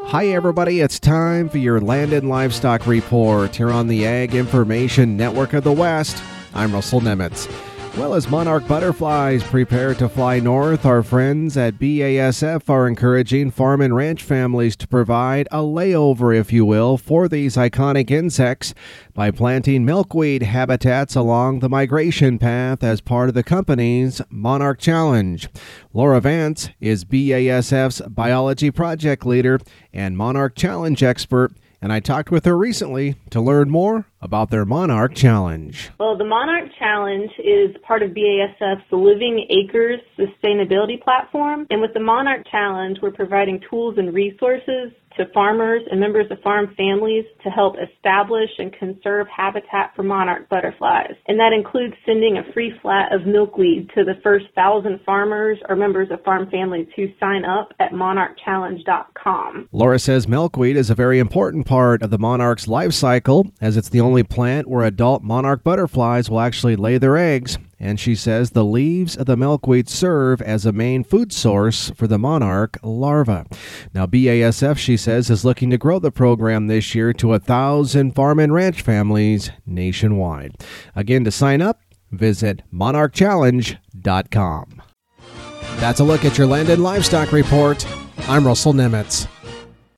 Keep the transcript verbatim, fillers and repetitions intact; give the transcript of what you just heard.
Hi everybody, it's time for your Land and Livestock Report here on the Ag Information Network of the West. I'm Russell Nemitz. Well, as monarch butterflies prepare to fly north, our friends at B A S F are encouraging farm and ranch families to provide a layover, if you will, for these iconic insects by planting milkweed habitats along the migration path as part of the company's Monarch Challenge. Laura Vance is B A S F's biology project leader and Monarch Challenge expert, and I talked with her recently to learn more about their Monarch Challenge. Well, the Monarch Challenge is part of B A S F's Living Acres sustainability platform. And with the Monarch Challenge, we're providing tools and resources to farmers and members of farm families to help establish and conserve habitat for monarch butterflies. And that includes sending a free flat of milkweed to the first thousand farmers or members of farm families who sign up at monarch challenge dot com. Laura says milkweed is a very important part of the monarch's life cycle, as it's the only plant where adult monarch butterflies will actually lay their eggs. And she says the leaves of the milkweed serve as a main food source for the monarch larva. Now, B A S F, she says, is looking to grow the program this year to a thousand farm and ranch families nationwide. Again, to sign up, visit monarch challenge dot com. That's a look at your Land and Livestock Report. I'm Russell Nemitz.